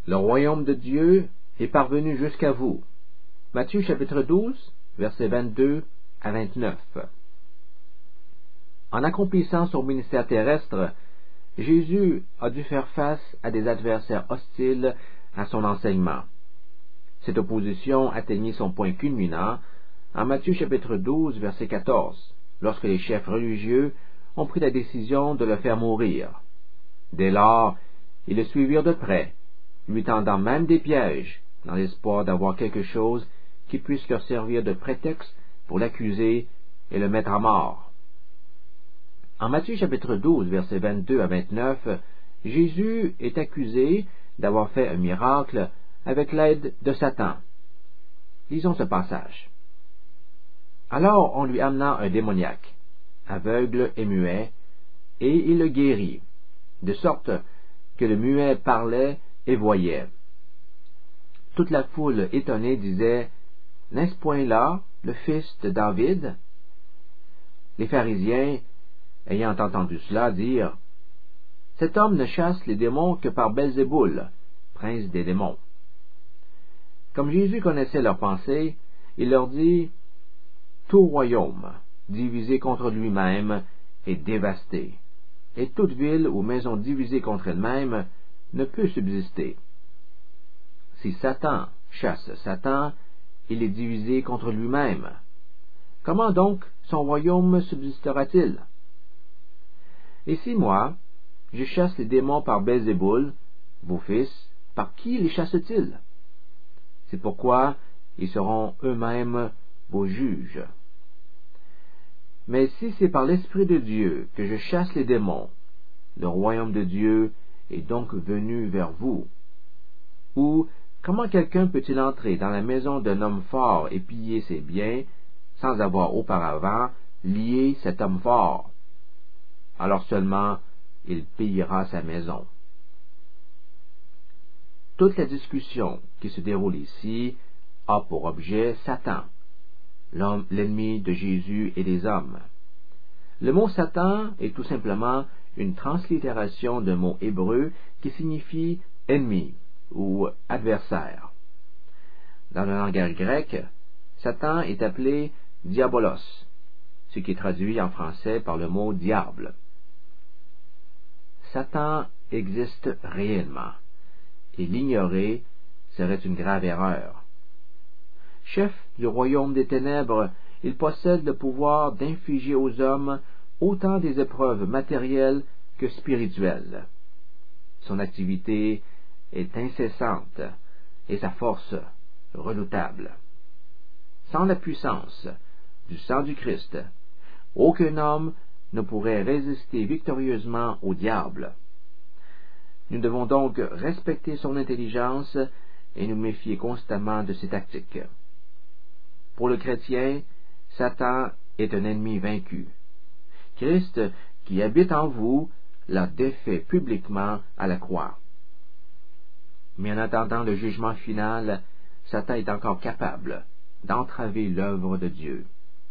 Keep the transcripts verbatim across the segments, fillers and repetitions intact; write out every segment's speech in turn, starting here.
Le royaume de Dieu est parvenu jusqu'à vous. Matthieu chapitre douze, versets vingt-deux à vingt-neuf. En accomplissant son ministère terrestre, Jésus a dû faire face à des adversaires hostiles à son enseignement. Cette opposition atteignit son point culminant en Matthieu chapitre douze, verset quatorze, lorsque les chefs religieux ont pris la décision de le faire mourir. Dès lors, ils le suivirent de près, lui tendant même des pièges, dans l'espoir d'avoir quelque chose qui puisse leur servir de prétexte pour l'accuser et le mettre à mort. En Matthieu chapitre douze, versets vingt-deux à vingt-neuf, Jésus est accusé d'avoir fait un miracle avec l'aide de Satan. Lisons ce passage. Alors on lui amena un démoniaque, aveugle et muet, et il le guérit, de sorte que le muet parlait et voyait. Toute la foule étonnée disait, « N'est-ce point là le fils de David ?» Les pharisiens, ayant entendu cela, dirent, « Cet homme ne chasse les démons que par Belzéboul, prince des démons. » Comme Jésus connaissait leurs pensées, il leur dit, « Tout royaume, divisé contre lui-même, est dévasté, et toute ville ou maison divisée contre elle-même ne peut subsister. Si Satan chasse Satan, il est divisé contre lui-même. Comment donc son royaume subsistera-t-il? Et si moi, je chasse les démons par Belzéboul, vos fils, par qui les chassent-ils? C'est pourquoi ils seront eux-mêmes vos juges. Mais si c'est par l'Esprit de Dieu que je chasse les démons, le royaume de Dieu est donc venu vers vous. Ou comment quelqu'un peut-il entrer dans la maison d'un homme fort et piller ses biens, sans avoir auparavant lié cet homme fort? Alors seulement il pillera sa maison. Toute la discussion qui se déroule ici a pour objet Satan, l'homme, l'ennemi de Jésus et des hommes. Le mot Satan est tout simplement une translittération d'un mot hébreu qui signifie ennemi ou adversaire. Dans le langage grec, Satan est appelé diabolos, ce qui est traduit en français par le mot diable. Satan existe réellement, et l'ignorer serait une grave erreur. Chef du royaume des ténèbres, il possède le pouvoir d'infliger aux hommes autant des épreuves matérielles que spirituelles. Son activité est incessante et sa force redoutable. Sans la puissance du sang du Christ, aucun homme ne pourrait résister victorieusement au diable. Nous devons donc respecter son intelligence et nous méfier constamment de ses tactiques. Pour le chrétien, Satan est un ennemi vaincu. Christ, qui habite en vous, l'a défait publiquement à la croix. Mais en attendant le jugement final, Satan est encore capable d'entraver l'œuvre de Dieu.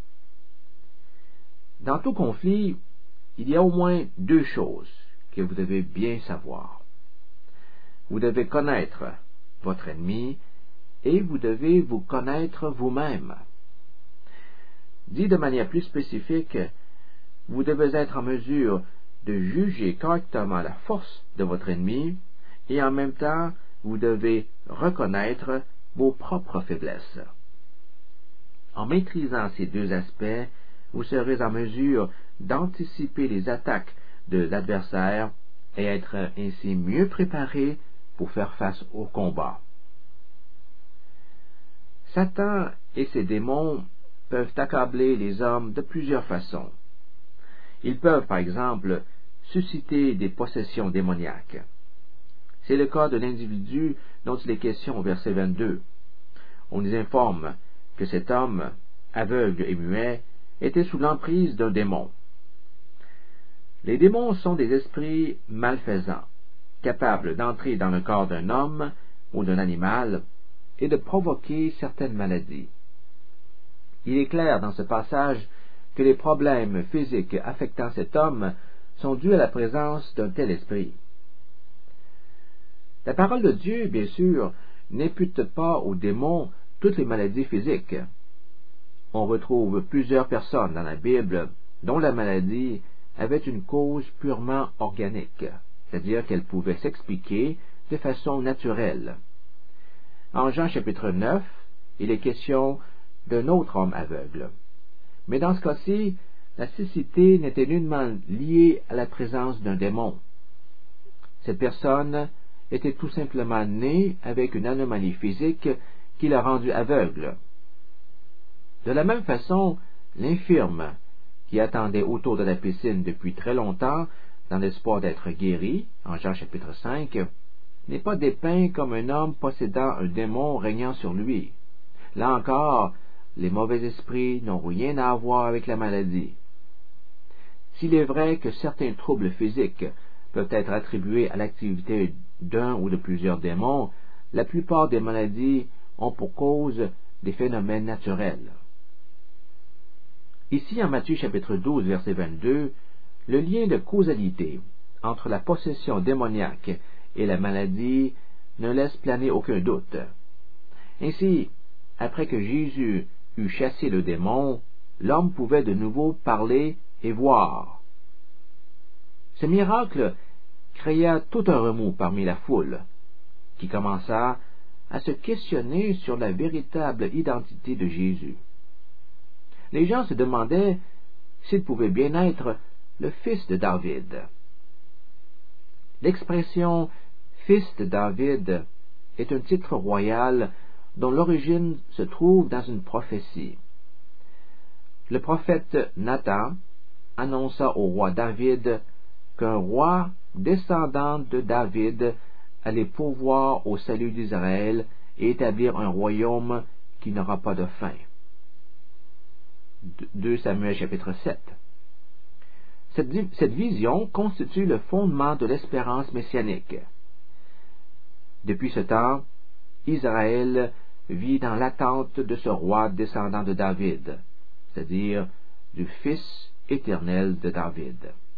Dans tout conflit, il y a au moins deux choses que vous devez bien savoir. Vous devez connaître votre ennemi et vous devez vous connaître vous-même. Dit de manière plus spécifique, vous devez être en mesure de juger correctement la force de votre ennemi et en même temps, vous devez reconnaître vos propres faiblesses. En maîtrisant ces deux aspects, vous serez en mesure d'anticiper les attaques de l'adversaire et être ainsi mieux préparé pour faire face au combat. Satan et ses démons peuvent accabler les hommes de plusieurs façons. Ils peuvent, par exemple, susciter des possessions démoniaques. C'est le cas de l'individu dont il est question au verset vingt-deux. On nous informe que cet homme, aveugle et muet, était sous l'emprise d'un démon. Les démons sont des esprits malfaisants, capables d'entrer dans le corps d'un homme ou d'un animal et de provoquer certaines maladies. Il est clair dans ce passage que les problèmes physiques affectant cet homme sont dus à la présence d'un tel esprit. La parole de Dieu, bien sûr, n'impute pas aux démons toutes les maladies physiques. On retrouve plusieurs personnes dans la Bible dont la maladie avait une cause purement organique, c'est-à-dire qu'elle pouvait s'expliquer de façon naturelle. En Jean chapitre neuf, il est question d'un autre homme aveugle. Mais dans ce cas-ci, la cécité n'était nullement liée à la présence d'un démon. Cette personne était tout simplement née avec une anomalie physique qui l'a rendu aveugle. De la même façon, l'infirme, qui attendait autour de la piscine depuis très longtemps, dans l'espoir d'être guéri, en Jean chapitre cinq, n'est pas dépeint comme un homme possédant un démon régnant sur lui. Là encore, les mauvais esprits n'ont rien à voir avec la maladie. S'il est vrai que certains troubles physiques peuvent être attribués à l'activité d'un ou de plusieurs démons, la plupart des maladies ont pour cause des phénomènes naturels. Ici, en Matthieu chapitre douze, verset vingt-deux, le lien de causalité entre la possession démoniaque et la maladie ne laisse planer aucun doute. Ainsi, après que Jésus eut chassé le démon, l'homme pouvait de nouveau parler et voir. Ce miracle créa tout un remous parmi la foule, qui commença à se questionner sur la véritable identité de Jésus. Les gens se demandaient s'il pouvait bien être le fils de David. L'expression « fils de David » est un titre royal dont l'origine se trouve dans une prophétie. Le prophète Nathan annonça au roi David qu'un roi descendant de David allait pourvoir au salut d'Israël et établir un royaume qui n'aura pas de fin. deux Samuel chapitre sept. Cette, cette vision constitue le fondement de l'espérance messianique. Depuis ce temps, Israël vit dans l'attente de ce roi descendant de David, c'est-à-dire du Fils éternel de David.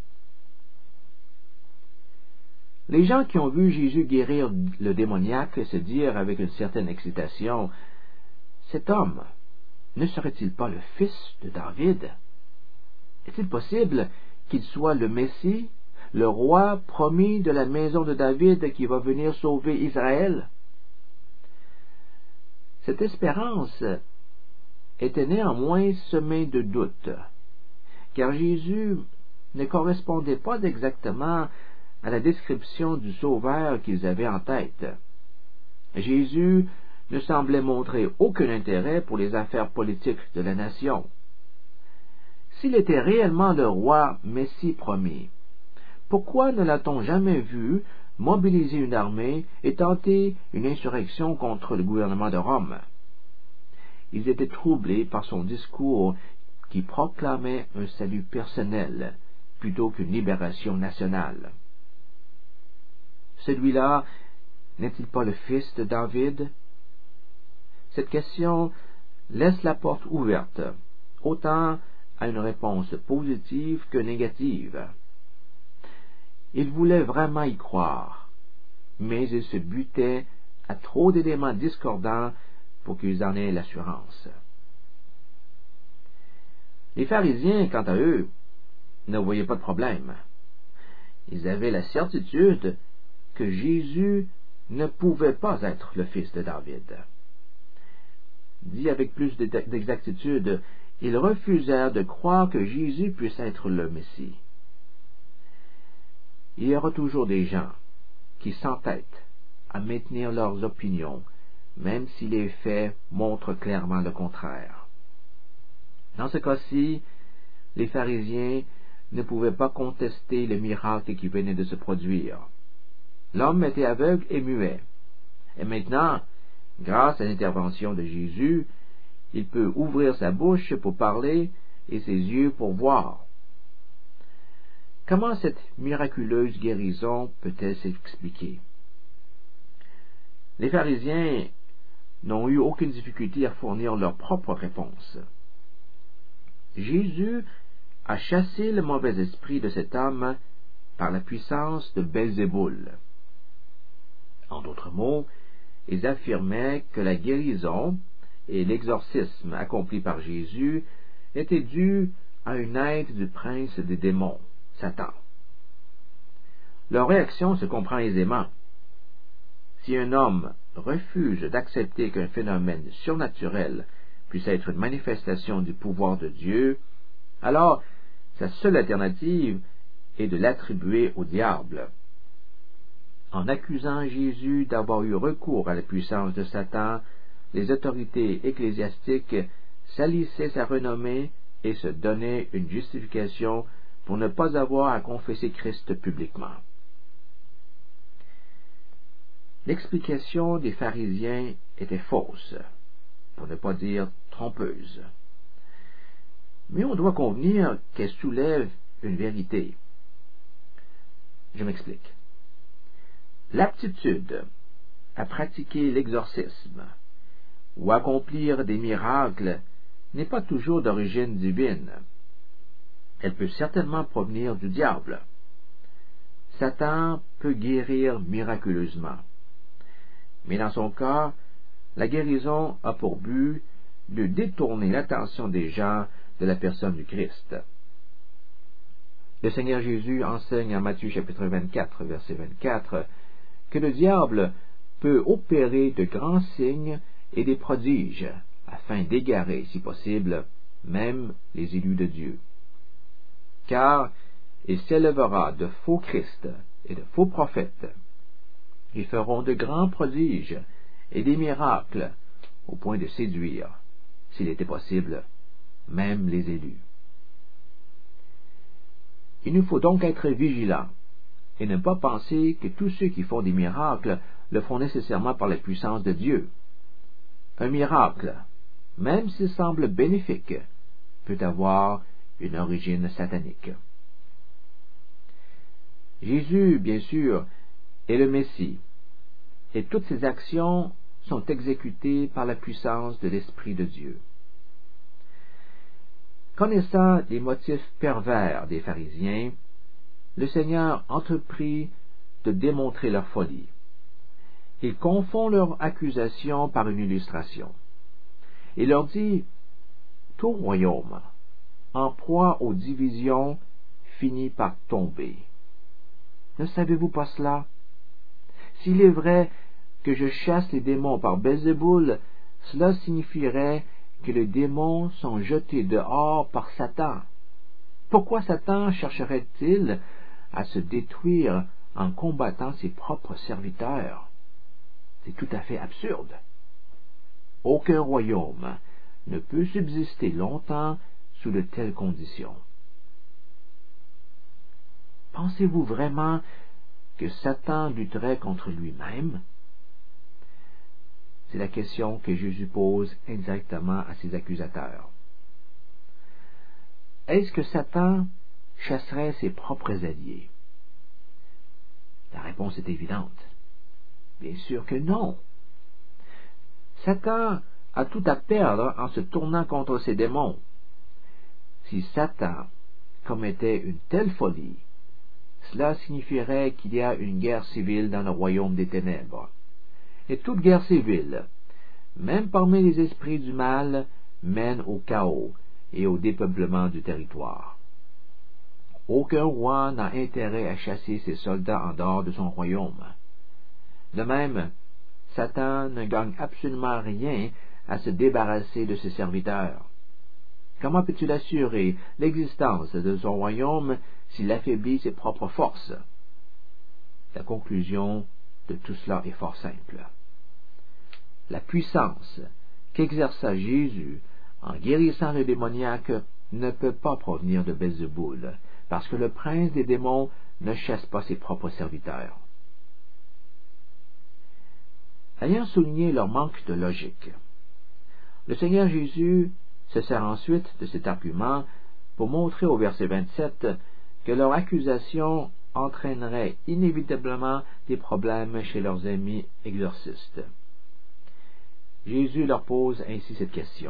Les gens qui ont vu Jésus guérir le démoniaque se dirent avec une certaine excitation, « Cet homme, ne serait-il pas le fils de David? Est-il possible qu'il soit le Messie, le roi promis de la maison de David qui va venir sauver Israël? » Cette espérance était néanmoins semée de doutes, car Jésus ne correspondait pas exactement à la description du Sauveur qu'ils avaient en tête. Jésus ne semblait montrer aucun intérêt pour les affaires politiques de la nation. S'il était réellement le roi Messie promis, pourquoi ne l'a-t-on jamais vu mobiliser une armée et tenter une insurrection contre le gouvernement de Rome? Ils étaient troublés par son discours qui proclamait un salut personnel plutôt qu'une libération nationale. Celui-là n'est-il pas le fils de David? Cette question laisse la porte ouverte, autant à une réponse positive que négative. Ils voulaient vraiment y croire, mais ils se butaient à trop d'éléments discordants pour qu'ils en aient l'assurance. Les pharisiens, quant à eux, ne voyaient pas de problème. Ils avaient la certitude que Jésus ne pouvait pas être le fils de David. Dit avec plus d'exactitude, ils refusèrent de croire que Jésus puisse être le Messie. Il y aura toujours des gens qui s'entêtent à maintenir leurs opinions, même si les faits montrent clairement le contraire. Dans ce cas-ci, les pharisiens ne pouvaient pas contester le miracle qui venait de se produire. L'homme était aveugle et muet. Et maintenant, grâce à l'intervention de Jésus, il peut ouvrir sa bouche pour parler et ses yeux pour voir. Comment cette miraculeuse guérison peut-elle s'expliquer? Les pharisiens n'ont eu aucune difficulté à fournir leur propre réponse. Jésus a chassé le mauvais esprit de cet homme par la puissance de Belzéboul. En d'autres mots, ils affirmaient que la guérison et l'exorcisme accomplis par Jésus étaient dus à une aide du prince des démons, Satan. Leur réaction se comprend aisément. Si un homme refuse d'accepter qu'un phénomène surnaturel puisse être une manifestation du pouvoir de Dieu, alors sa seule alternative est de l'attribuer au diable. En accusant Jésus d'avoir eu recours à la puissance de Satan, les autorités ecclésiastiques salissaient sa renommée et se donnaient une justification pour ne pas avoir à confesser Christ publiquement. L'explication des pharisiens était fausse, pour ne pas dire trompeuse. Mais on doit convenir qu'elle soulève une vérité. Je m'explique. L'aptitude à pratiquer l'exorcisme ou accomplir des miracles n'est pas toujours d'origine divine. Elle peut certainement provenir du diable. Satan peut guérir miraculeusement. Mais dans son cas, la guérison a pour but de détourner l'attention des gens de la personne du Christ. Le Seigneur Jésus enseigne en Matthieu chapitre vingt-quatre, verset vingt-quatre, que le diable peut opérer de grands signes et des prodiges, afin d'égarer, si possible, même les élus de Dieu. Car il s'élèvera de faux Christ et de faux prophètes. Ils feront de grands prodiges et des miracles, au point de séduire, s'il était possible, même les élus. Il nous faut donc être vigilants et ne pas penser que tous ceux qui font des miracles le font nécessairement par la puissance de Dieu. Un miracle, même s'il semble bénéfique, peut avoir une origine satanique. Jésus, bien sûr, est le Messie, et toutes ses actions sont exécutées par la puissance de l'Esprit de Dieu. Connaissant les motifs pervers des pharisiens, le Seigneur entreprit de démontrer leur folie. Il confond leur accusation par une illustration. Il leur dit, « Tout royaume, en proie aux divisions, finit par tomber. Ne savez-vous pas cela? S'il est vrai que je chasse les démons par Belzéboul, cela signifierait que les démons sont jetés dehors par Satan. Pourquoi Satan chercherait-il à se détruire en combattant ses propres serviteurs? C'est tout à fait absurde. Aucun royaume ne peut subsister longtemps sous de telles conditions. Pensez-vous vraiment que Satan lutterait contre lui-même? C'est la question que Jésus pose indirectement à ses accusateurs. Est-ce que Satan chasserait ses propres alliés? La réponse est évidente. Bien sûr que non. Satan a tout à perdre en se tournant contre ses démons. Si Satan commettait une telle folie, cela signifierait qu'il y a une guerre civile dans le royaume des ténèbres. Et toute guerre civile, même parmi les esprits du mal, mène au chaos et au dépeuplement du territoire. Aucun roi n'a intérêt à chasser ses soldats en dehors de son royaume. De même, Satan ne gagne absolument rien à se débarrasser de ses serviteurs. Comment peut-il assurer l'existence de son royaume s'il affaiblit ses propres forces? La conclusion de tout cela est fort simple. La puissance qu'exerça Jésus en guérissant le démoniaque ne peut pas provenir de Belzéboul, parce que le prince des démons ne chasse pas ses propres serviteurs. Ayant souligné leur manque de logique, le Seigneur Jésus se sert ensuite de cet argument pour montrer au verset vingt-sept que leur accusation entraînerait inévitablement des problèmes chez leurs amis exorcistes. Jésus leur pose ainsi cette question.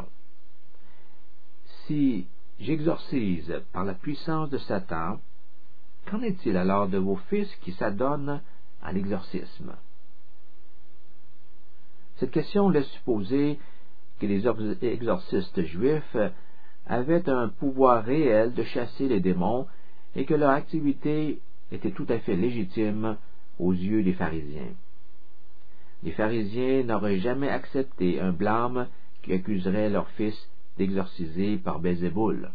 Si j'exorcise par la puissance de Satan, qu'en est-il alors de vos fils qui s'adonnent à l'exorcisme? Cette question laisse supposer que les exorcistes juifs avaient un pouvoir réel de chasser les démons et que leur activité était tout à fait légitime aux yeux des pharisiens. Les pharisiens n'auraient jamais accepté un blâme qui accuserait leur fils d'exorciser par Belzéboul.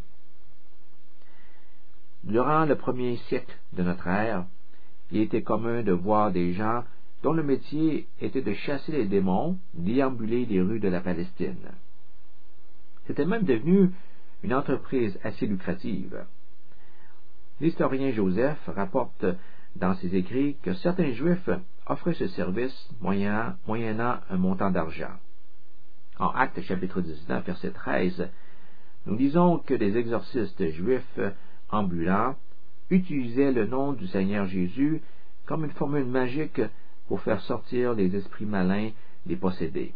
Durant le premier siècle de notre ère, il était commun de voir des gens dont le métier était de chasser les démons, déambuler les rues de la Palestine. C'était même devenu une entreprise assez lucrative. L'historien Joseph rapporte dans ses écrits que certains Juifs offraient ce service moyennant, moyennant un montant d'argent. En Actes chapitre dix-neuf, verset treize, nous disons que des exorcistes juifs ambulants utilisaient le nom du Seigneur Jésus comme une formule magique pour faire sortir les esprits malins des possédés.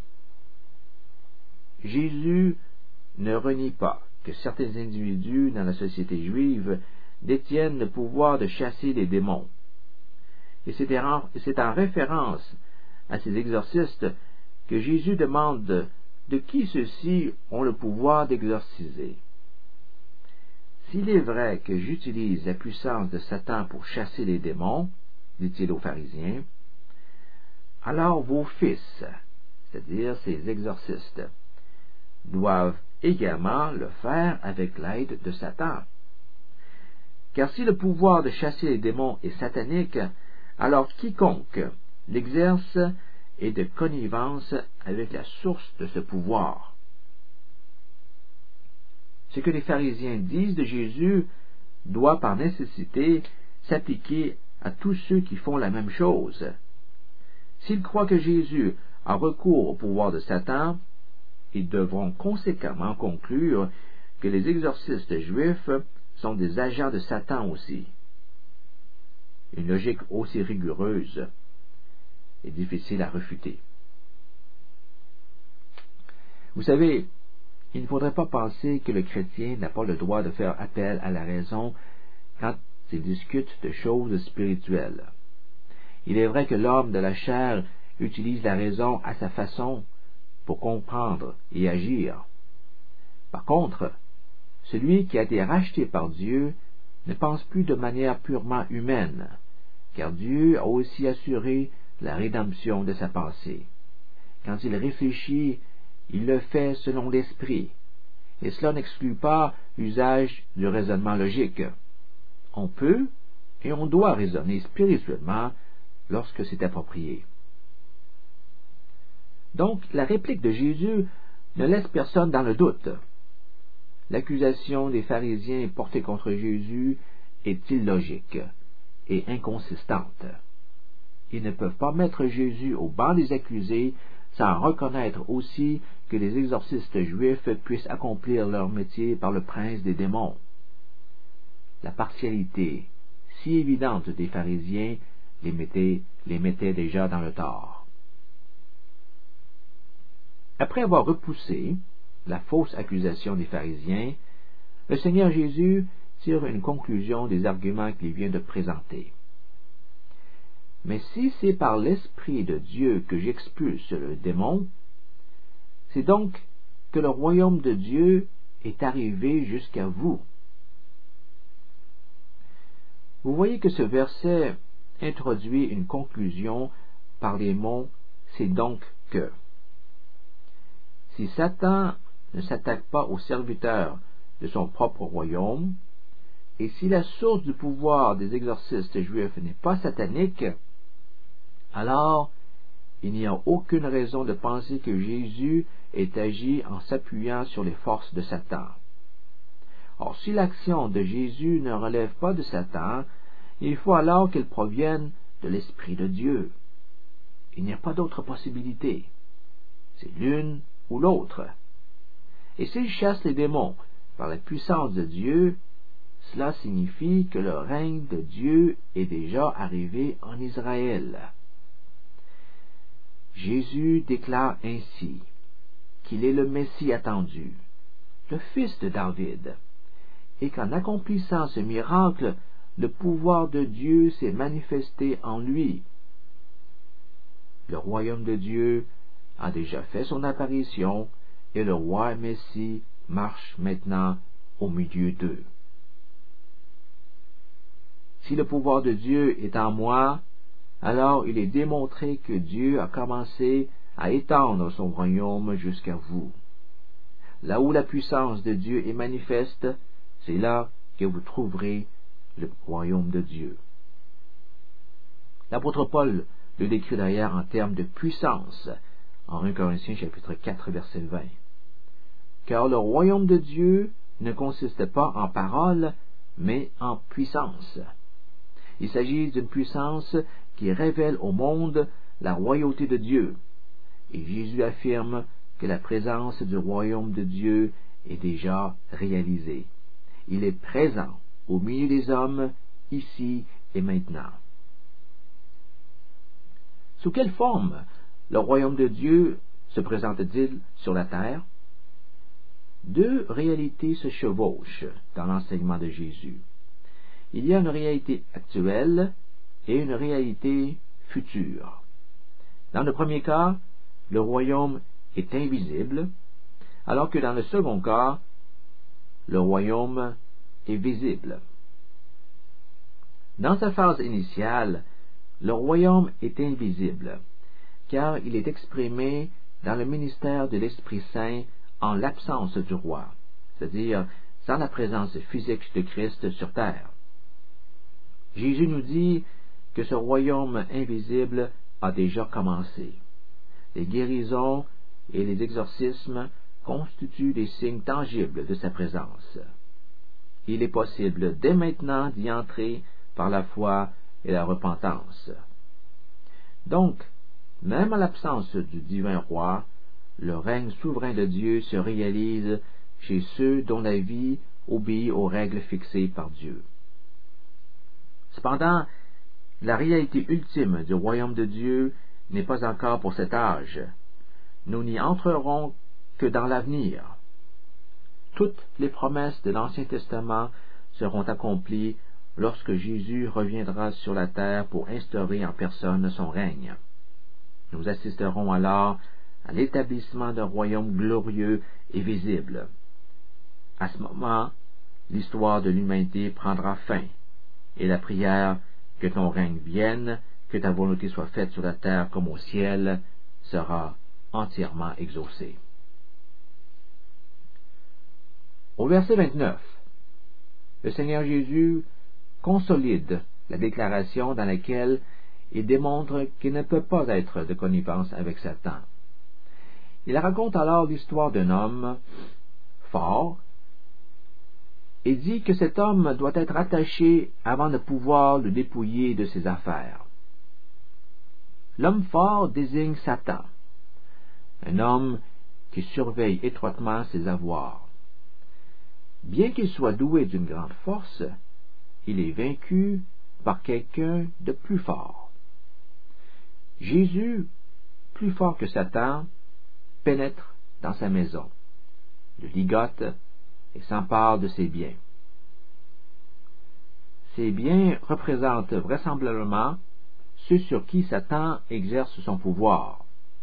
Jésus ne renie pas que certains individus dans la société juive détiennent le pouvoir de chasser les démons. Et c'est en référence à ces exorcistes que Jésus demande de qui ceux-ci ont le pouvoir d'exorciser. S'il est vrai que j'utilise la puissance de Satan pour chasser les démons, dit-il aux pharisiens, alors vos fils, c'est-à-dire ces exorcistes, doivent également le faire avec l'aide de Satan. Car si le pouvoir de chasser les démons est satanique, alors quiconque l'exerce est de connivence avec la source de ce pouvoir. Ce que les pharisiens disent de Jésus doit par nécessité s'appliquer à tous ceux qui font la même chose. S'ils croient que Jésus a recours au pouvoir de Satan, ils devront conséquemment conclure que les exorcistes juifs sont des agents de Satan aussi. Une logique aussi rigoureuse est difficile à refuter. Vous savez, il ne faudrait pas penser que le chrétien n'a pas le droit de faire appel à la raison quand il discute de choses spirituelles. Il est vrai que l'homme de la chair utilise la raison à sa façon pour comprendre et agir. Par contre, celui qui a été racheté par Dieu ne pense plus de manière purement humaine, car Dieu a aussi assuré la rédemption de sa pensée. Quand il réfléchit, il le fait selon l'esprit, et cela n'exclut pas l'usage du raisonnement logique. On peut et on doit raisonner spirituellement lorsque c'est approprié. Donc, la réplique de Jésus ne laisse personne dans le doute. L'accusation des pharisiens portée contre Jésus est illogique et inconsistante. Ils ne peuvent pas mettre Jésus au banc des accusés sans reconnaître aussi que les exorcistes juifs puissent accomplir leur métier par le prince des démons. La partialité si évidente des pharisiens les mettait, les mettait déjà dans le tort. Après avoir repoussé la fausse accusation des pharisiens, le Seigneur Jésus tire une conclusion des arguments qu'il vient de présenter. Mais si c'est par l'Esprit de Dieu que j'expulse le démon, c'est donc que le royaume de Dieu est arrivé jusqu'à vous. Vous voyez que ce verset introduit une conclusion par les mots « c'est donc que ». Si Satan ne s'attaque pas aux serviteurs de son propre royaume, et si la source du pouvoir des exorcistes juifs n'est pas satanique, alors il n'y a aucune raison de penser que Jésus ait agi en s'appuyant sur les forces de Satan. Or, si l'action de Jésus ne relève pas de Satan, il faut alors qu'elle provienne de l'Esprit de Dieu. Il n'y a pas d'autre possibilité. C'est l'une ou l'autre. Et s'il chasse les démons par la puissance de Dieu, cela signifie que le règne de Dieu est déjà arrivé en Israël. Jésus déclare ainsi qu'il est le Messie attendu, le fils de David, et qu'en accomplissant ce miracle, le pouvoir de Dieu s'est manifesté en lui. Le royaume de Dieu a déjà fait son apparition et le roi Messie marche maintenant au milieu d'eux. Si le pouvoir de Dieu est en moi, alors il est démontré que Dieu a commencé à étendre son royaume jusqu'à vous. Là où la puissance de Dieu est manifeste, c'est là que vous trouverez le royaume de Dieu. L'apôtre Paul le décrit d'ailleurs en termes de puissance, en premier Corinthiens chapitre quatre, verset vingt. Car le royaume de Dieu ne consiste pas en paroles, mais en puissance. Il s'agit d'une puissance qui révèle au monde la royauté de Dieu. Et Jésus affirme que la présence du royaume de Dieu est déjà réalisée. Il est présent au milieu des hommes, ici et maintenant. Sous quelle forme le royaume de Dieu se présente-t-il sur la terre? Deux réalités se chevauchent dans l'enseignement de Jésus. Il y a une réalité actuelle et une réalité future. Dans le premier cas, le royaume est invisible, alors que dans le second cas, le royaume est visible. Dans sa phase initiale, le royaume est invisible, car il est exprimé dans le ministère de l'Esprit Saint en l'absence du roi, c'est-à-dire sans la présence physique de Christ sur terre. Jésus nous dit que ce royaume invisible a déjà commencé. Les guérisons et les exorcismes constituent des signes tangibles de sa présence. Il est possible dès maintenant d'y entrer par la foi et la repentance. Donc, même en l'absence du divin roi, le règne souverain de Dieu se réalise chez ceux dont la vie obéit aux règles fixées par Dieu. Cependant, la réalité ultime du royaume de Dieu n'est pas encore pour cet âge. Nous n'y entrerons que dans l'avenir. Toutes les promesses de l'Ancien Testament seront accomplies lorsque Jésus reviendra sur la terre pour instaurer en personne son règne. Nous assisterons alors à l'établissement d'un royaume glorieux et visible. À ce moment, l'histoire de l'humanité prendra fin, et la prière « Que ton règne vienne, que ta volonté soit faite sur la terre comme au ciel » sera entièrement exaucée. Au verset vingt-neuf, le Seigneur Jésus consolide la déclaration dans laquelle il démontre qu'il ne peut pas être de connivence avec Satan. Il raconte alors l'histoire d'un homme fort et dit que cet homme doit être attaché avant de pouvoir le dépouiller de ses affaires. L'homme fort désigne Satan, un homme qui surveille étroitement ses avoirs. Bien qu'il soit doué d'une grande force, il est vaincu par quelqu'un de plus fort. Jésus, plus fort que Satan, pénètre dans sa maison, le ligote et s'empare de ses biens. Ces biens représentent vraisemblablement ceux sur qui Satan exerce son pouvoir.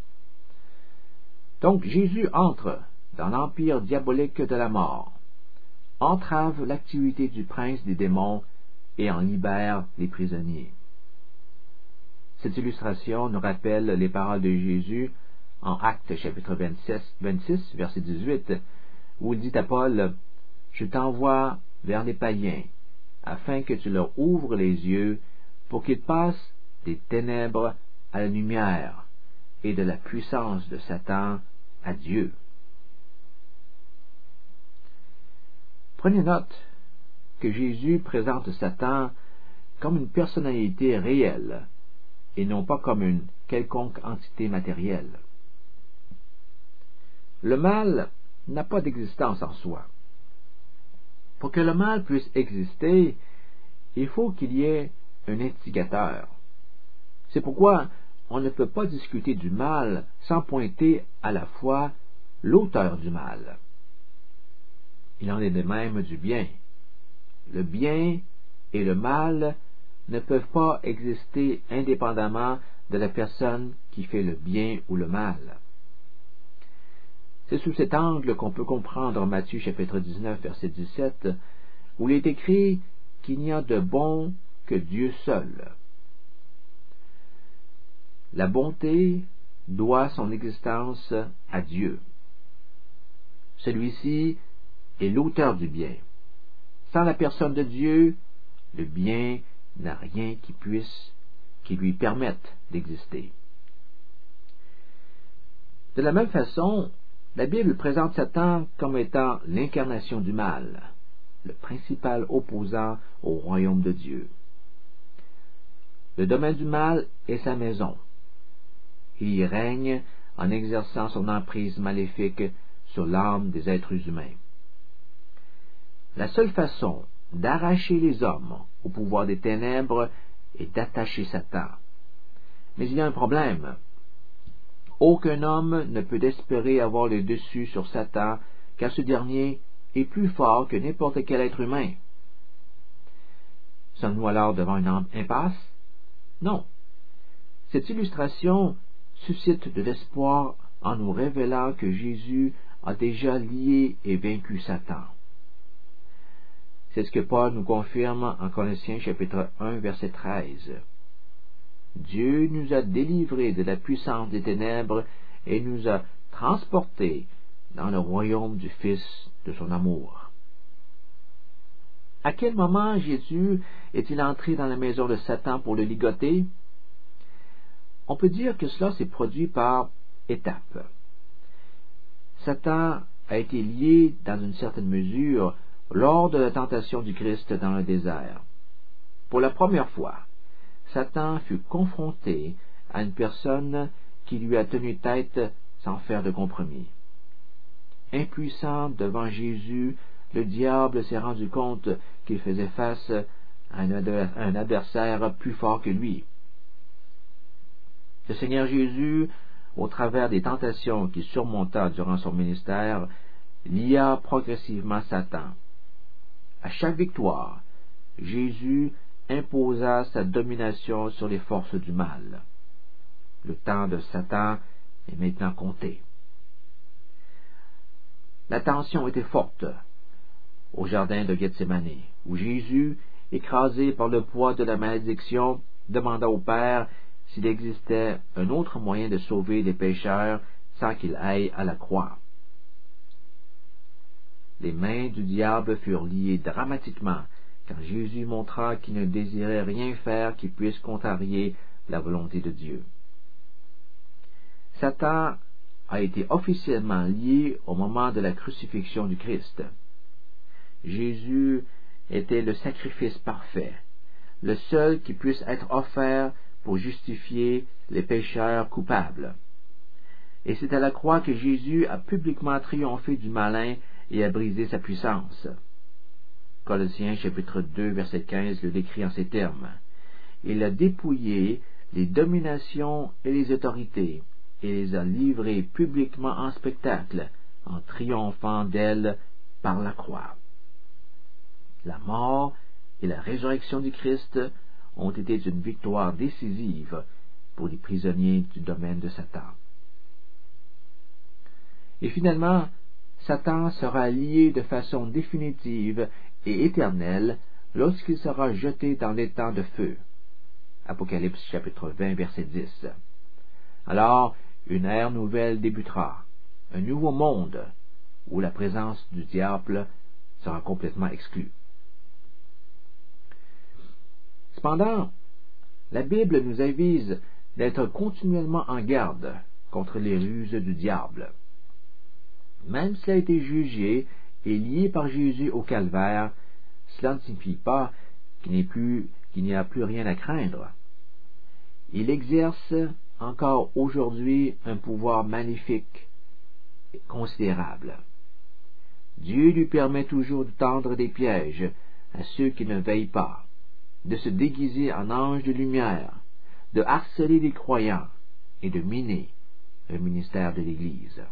Donc Jésus entre dans l'empire diabolique de la mort, entrave l'activité du prince des démons et en libère les prisonniers. Cette illustration nous rappelle les paroles de Jésus en Actes chapitre vingt-six, verset dix-huit, où il dit à Paul, « Je t'envoie vers les païens, afin que tu leur ouvres les yeux, pour qu'ils passent des ténèbres à la lumière, et de la puissance de Satan à Dieu. » Prenez note que Jésus présente Satan comme une personnalité réelle, et non pas comme une quelconque entité matérielle. Le mal n'a pas d'existence en soi. Pour que le mal puisse exister, il faut qu'il y ait un instigateur. C'est pourquoi on ne peut pas discuter du mal sans pointer à la fois l'auteur du mal. Il en est de même du bien. Le bien et le mal ne peuvent pas exister indépendamment de la personne qui fait le bien ou le mal. C'est sous cet angle qu'on peut comprendre Matthieu chapitre dix-neuf, verset dix-sept, où il est écrit qu'il n'y a de bon que Dieu seul. La bonté doit son existence à Dieu. Celui-ci est l'auteur du bien. Sans la personne de Dieu, le bien n'a rien qui puisse, qui lui permette d'exister. De la même façon, la Bible présente Satan comme étant l'incarnation du mal, le principal opposant au royaume de Dieu. Le domaine du mal est sa maison. Il y règne en exerçant son emprise maléfique sur l'âme des êtres humains. La seule façon d'arracher les hommes au pouvoir des ténèbres est d'attacher Satan. Mais il y a un problème. Aucun homme ne peut espérer avoir le dessus sur Satan, car ce dernier est plus fort que n'importe quel être humain. Sommes-nous alors devant une impasse? Non. Cette illustration suscite de l'espoir en nous révélant que Jésus a déjà lié et vaincu Satan. C'est ce que Paul nous confirme en Colossiens chapitre un, verset treize. Dieu nous a délivrés de la puissance des ténèbres et nous a transportés dans le royaume du Fils de son amour. À quel moment Jésus est-il entré dans la maison de Satan pour le ligoter? On peut dire que cela s'est produit par étapes. Satan a été lié dans une certaine mesure lors de la tentation du Christ dans le désert. Pour la première fois, Satan fut confronté à une personne qui lui a tenu tête sans faire de compromis. Impuissant devant Jésus, le diable s'est rendu compte qu'il faisait face à un adversaire plus fort que lui. Le Seigneur Jésus, au travers des tentations qu'il surmonta durant son ministère, lia progressivement Satan. À chaque victoire, Jésus imposa sa domination sur les forces du mal. Le temps de Satan est maintenant compté. La tension était forte au jardin de Gethsémani, où Jésus, écrasé par le poids de la malédiction, demanda au Père s'il existait un autre moyen de sauver les pécheurs sans qu'il aille à la croix. Les mains du diable furent liées dramatiquement quand Jésus montra qu'il ne désirait rien faire qui puisse contrarier la volonté de Dieu. Satan a été officiellement lié au moment de la crucifixion du Christ. Jésus était le sacrifice parfait, le seul qui puisse être offert pour justifier les pécheurs coupables. Et c'est à la croix que Jésus a publiquement triomphé du malin et a brisé sa puissance. Colossiens chapitre deux, verset quinze le décrit en ces termes. Il a dépouillé les dominations et les autorités, et les a livrées publiquement en spectacle, en triomphant d'elles par la croix. La mort et la résurrection du Christ ont été une victoire décisive pour les prisonniers du domaine de Satan. Et finalement, Satan sera lié de façon définitive et éternelle lorsqu'il sera jeté dans l'étang de feu. Apocalypse chapitre vingt, verset dix. Alors, une ère nouvelle débutera, un nouveau monde où la présence du diable sera complètement exclue. Cependant, la Bible nous avise d'être continuellement en garde contre les ruses du diable. Même s'il a été jugé et lié par Jésus au calvaire, cela ne signifie pas qu'il n'y, plus, qu'il n'y a plus rien à craindre. Il exerce encore aujourd'hui un pouvoir magnifique et considérable. Dieu lui permet toujours de tendre des pièges à ceux qui ne veillent pas, de se déguiser en ange de lumière, de harceler les croyants et de miner le ministère de l'Église.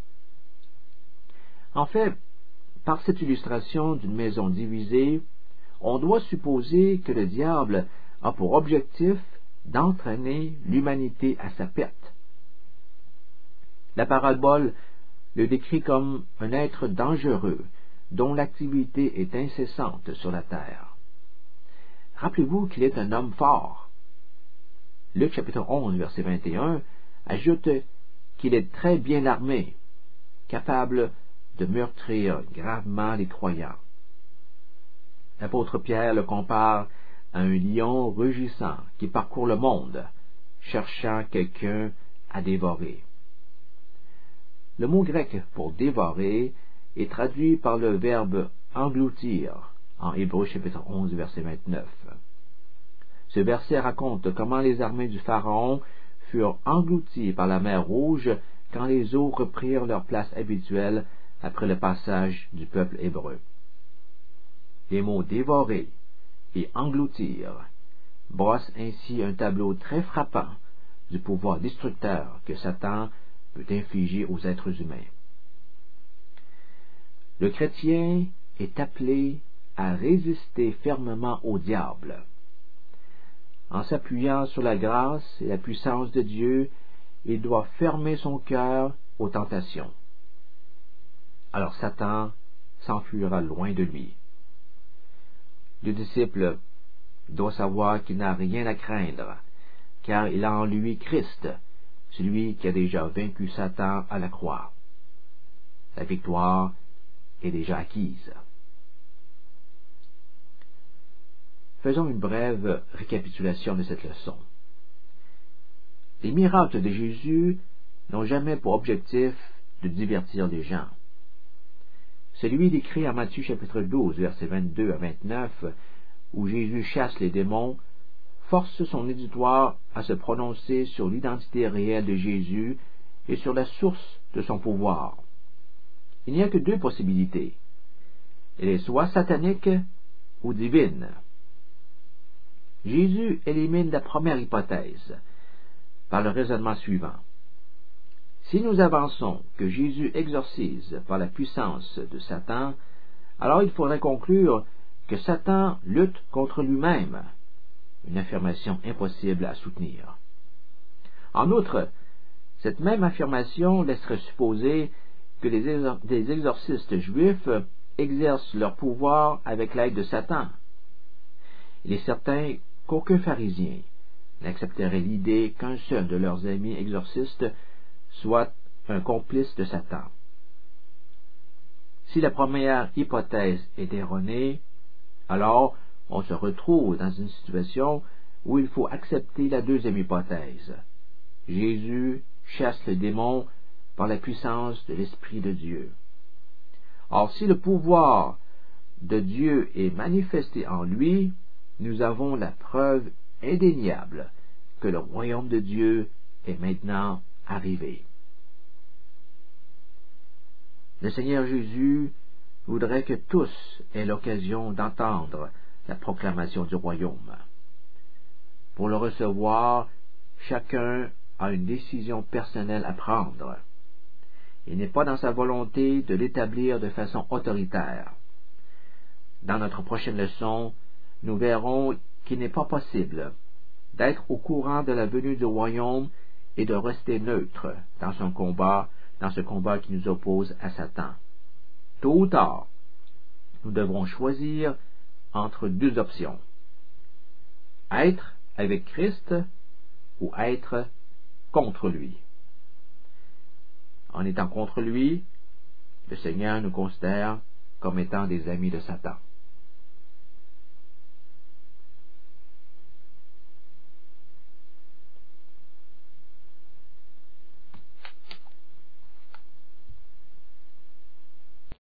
En fait, par cette illustration d'une maison divisée, on doit supposer que le diable a pour objectif d'entraîner l'humanité à sa perte. La parabole le décrit comme un être dangereux dont l'activité est incessante sur la terre. Rappelez-vous qu'il est un homme fort. Luc chapitre onze, verset vingt et un, ajoute qu'il est très bien armé, capable de meurtrir gravement les croyants. L'apôtre Pierre le compare à un lion rugissant qui parcourt le monde, cherchant quelqu'un à dévorer. Le mot grec pour dévorer est traduit par le verbe engloutir en Hébreux chapitre onze, verset vingt-neuf. Ce verset raconte comment les armées du Pharaon furent englouties par la mer Rouge quand les eaux reprirent leur place habituelle après le passage du peuple hébreu. Les mots dévorer et engloutir brossent ainsi un tableau très frappant du pouvoir destructeur que Satan peut infliger aux êtres humains. Le chrétien est appelé à résister fermement au diable. En s'appuyant sur la grâce et la puissance de Dieu, il doit fermer son cœur aux tentations. Alors Satan s'enfuira loin de lui. Le disciple doit savoir qu'il n'a rien à craindre, car il a en lui Christ, celui qui a déjà vaincu Satan à la croix. La victoire est déjà acquise. Faisons une brève récapitulation de cette leçon. Les miracles de Jésus n'ont jamais pour objectif de divertir les gens. Celui décrit en Matthieu chapitre douze, versets vingt-deux à vingt-neuf, où Jésus chasse les démons, force son auditoire à se prononcer sur l'identité réelle de Jésus et sur la source de son pouvoir. Il n'y a que deux possibilités. Elle est soit satanique ou divine. Jésus élimine la première hypothèse par le raisonnement suivant. Si nous avançons que Jésus exorcise par la puissance de Satan, alors il faudrait conclure que Satan lutte contre lui-même, une affirmation impossible à soutenir. En outre, cette même affirmation laisserait supposer que les, exor- les exorcistes juifs exercent leur pouvoir avec l'aide de Satan. Il est certain qu'aucun pharisien n'accepterait l'idée qu'un seul de leurs amis exorcistes soit un complice de Satan. Si la première hypothèse est erronée, alors on se retrouve dans une situation où il faut accepter la deuxième hypothèse. Jésus chasse le démon par la puissance de l'Esprit de Dieu. Or, si le pouvoir de Dieu est manifesté en lui, nous avons la preuve indéniable que le royaume de Dieu est maintenant arrivé. Le Seigneur Jésus voudrait que tous aient l'occasion d'entendre la proclamation du royaume. Pour le recevoir, chacun a une décision personnelle à prendre. Il n'est pas dans sa volonté de l'établir de façon autoritaire. Dans notre prochaine leçon, nous verrons qu'il n'est pas possible d'être au courant de la venue du royaume et de rester neutre dans son combat, dans ce combat qui nous oppose à Satan. Tôt ou tard, nous devrons choisir entre deux options. Être avec Christ ou être contre lui. En étant contre lui, le Seigneur nous considère comme étant des amis de Satan.